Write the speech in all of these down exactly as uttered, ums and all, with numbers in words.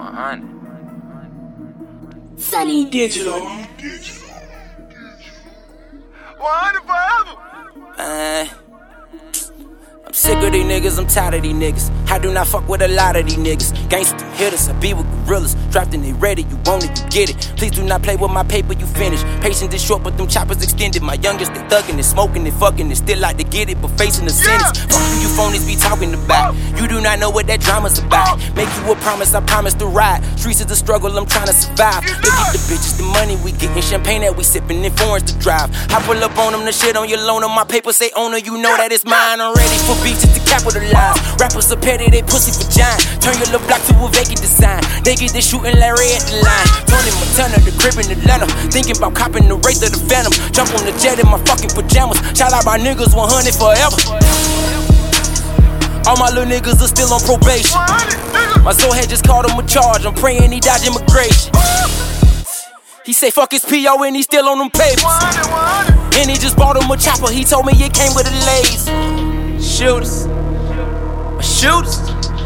one hundred. Sunny Digital. one hundred forever. Uh, I'm sick of these niggas, I'm tired of these niggas. I do not fuck with a lot of these niggas. Gangsta hitters, I be with gorillas. Drafting they ready, you want it, you get it. Please do not play with my paper, you finish. Patience is short, but them choppers extended. My youngest, they thuggin' and smoking and fucking and still like to get it, but facing the sentence. Fuck who you phonies be talking about. You do not know what that drama's about. Make you a promise, I promise to ride. Streets is the struggle, I'm trying to survive. Look at the bitches, the money we getting, champagne that we sipping, and foreigns to drive. I pull up on them, the shit on your loan, on my paper say owner, you know that it's mine. I'm ready for beaches to capitalize. Rappers are petty, they pussy for giant. Turn your little block to a vacant design. They get this shooting Larry at the line. Tony Montana, the crib in Atlanta. Thinking about copping the Wraith of the Phantom. Jump on the jet in my fucking pajamas. Shout out my niggas one hundred forever. All my little niggas are still on probation. My soul head just called him a charge. I'm praying he dodge immigration. He say fuck his P O and he still on them papers. And he just bought him a chopper. He told me it came with a laser. Shooters, shooters,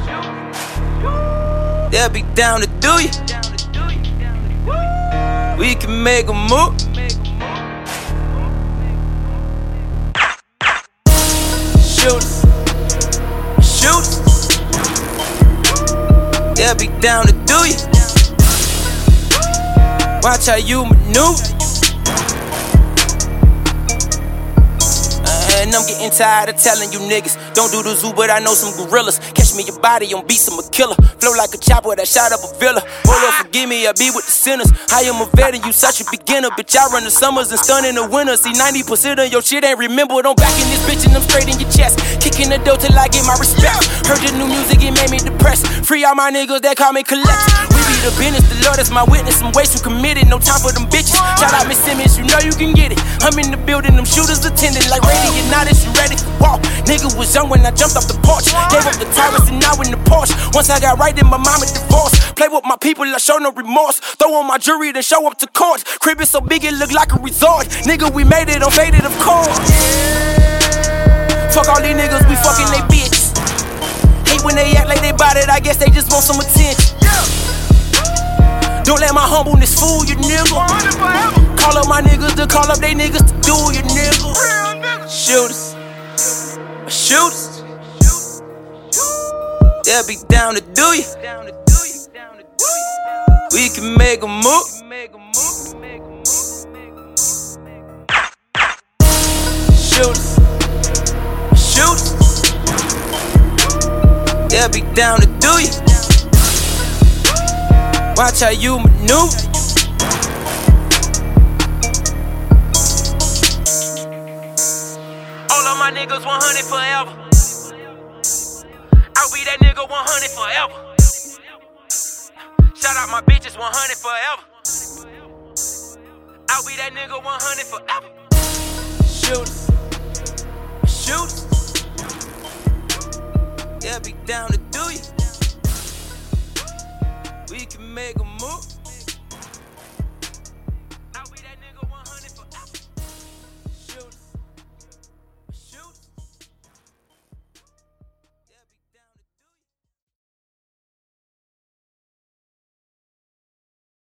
they'll be down to do you. We can make a move. Shooters, shooters, they'll be down to do you. Watch how you maneuver. And I'm getting tired of telling you niggas, don't do the zoo, but I know some gorillas. Catch me your body on beats, I'm a killer. Flow like a chopper that shot up a villa. Hold up, forgive me, I be with the sinners. I am a vet and you such a beginner. Bitch, I run the summers and stun in the winter. See, ninety percent of your shit ain't remembered. I'm back in this bitch and I'm straight in your chest. Kicking the door till I get my respect. Heard the new music, it made me depressed. Free all my niggas that call me collect. We be the business, the Lord is my witness. Some waste you committed, no time for them bitches. Shout out Miss Simmons, you know you can get it. I'm in the building, them shooters attending like radiant. Now that you ready to walk. Nigga was young when I jumped off the porch. Gave up the tyrants and now in the Porsche. Once I got right, then my mama divorced. Play with my people, I show no remorse. Throw on my jury, then show up to court. Crib is so big, it look like a resort. Nigga, we made it, I'm faded, of course. Fuck all these niggas, we fucking they bitches. Hate when they act like they bout it, I guess they just want some attention. Don't let my humbleness fool you, nigga. Call up my niggas to call up they niggas to do you, nigga. Shooters, shooters, they'll be down to do you. We can make a move. Shooters, shooters, they'll be down to do you. Watch how you maneuver. All of my niggas one hundred forever. I'll be that nigga one hundred forever. Shout out my bitches one hundred forever. I'll be that nigga one hundred forever. Shooters.